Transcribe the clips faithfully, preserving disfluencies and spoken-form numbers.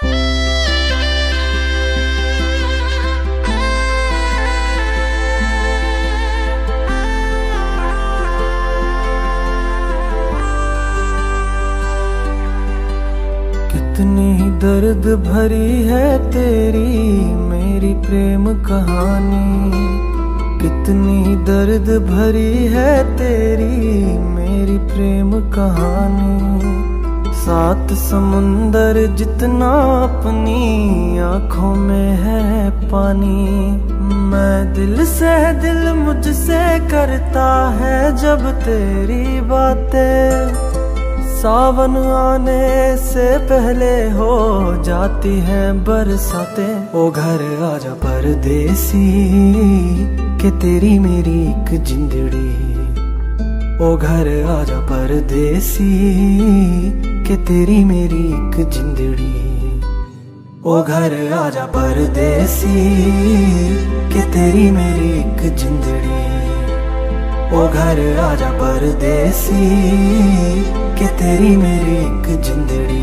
कितनी दर्द भरी है तेरी मेरी प्रेम कहानी, कितनी दर्द भरी है तेरी मेरी प्रेम कहानी। सात समुंदर जितना अपनी आंखों में है पानी, मैं दिल से दिल मुझसे करता है जब तेरी बातें। सावन आने से पहले हो जाती हैं बरसातें। ओ घर आजा परदेसी के तेरी मेरी एक जिंदड़ी, ओ घर आजा परदेसी के तेरी मेरी एक जिंदड़ी। ओ घर आजा परदेसी के तेरी मेरी एक जिंदड़ी, ओ घर आजा परदेसी के तेरी मेरी एक जिंदड़ी।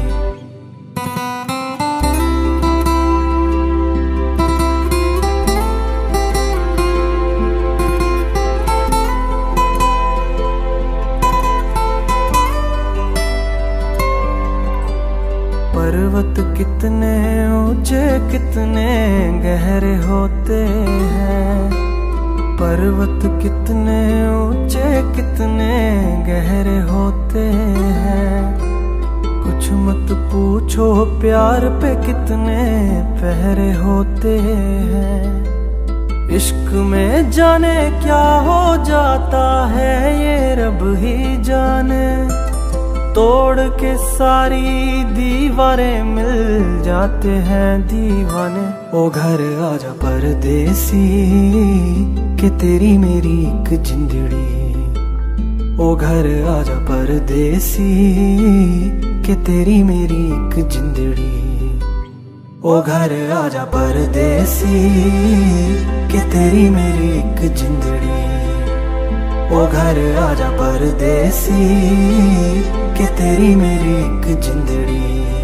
पर्वत कितने ऊंचे कितने गहरे होते हैं, पर्वत कितने ऊंचे कितने गहरे होते हैं। कुछ मत पूछो प्यार पे कितने पहरे होते हैं। इश्क में जाने क्या हो जाता है ये रब ही जाने, तोड़ के सारी दीवारें मिल जाते हैं दीवाने। ओ घर आजा परदेसी के तेरी मेरी एक जिंदड़ी, ओ घर आजा परदेसी के तेरी मेरी एक जिंदड़ी। ओ घर आजा परदेसी के तेरी मेरी एक जिंदड़ी, ओ घर आजा परदेसी के तेरी मेरी एक जिंदड़ी।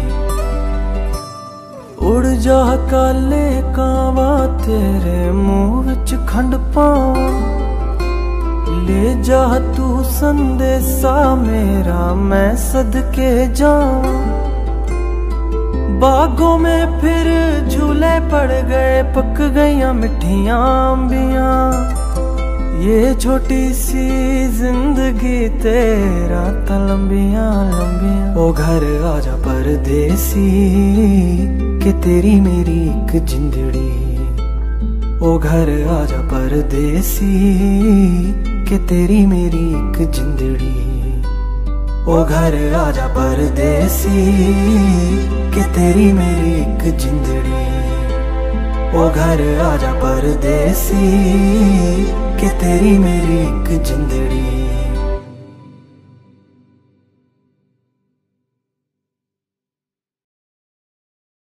उड़ जा काले कावा तेरे मुंह विच खंड पावां, ले जा तू संदेशा मेरा मैं सदके जावां। बागों में फिर झूले पड़ गए पक गईयां मिठियां अंबियां, ये छोटी सी जिंदगी तेरा ता लंबियां लंबियां। ओ घर आजा परदेसी के तेरी मेरी एक जिंदड़ी, ओ घर आजा परदेसी के तेरी मेरी एक जिंदड़ी। ओ घर आजा परदेसी के तेरी मेरी एक जिंदड़ी, ओ घर आजा परदेसी के तेरी मेरी एक जिंदड़ी।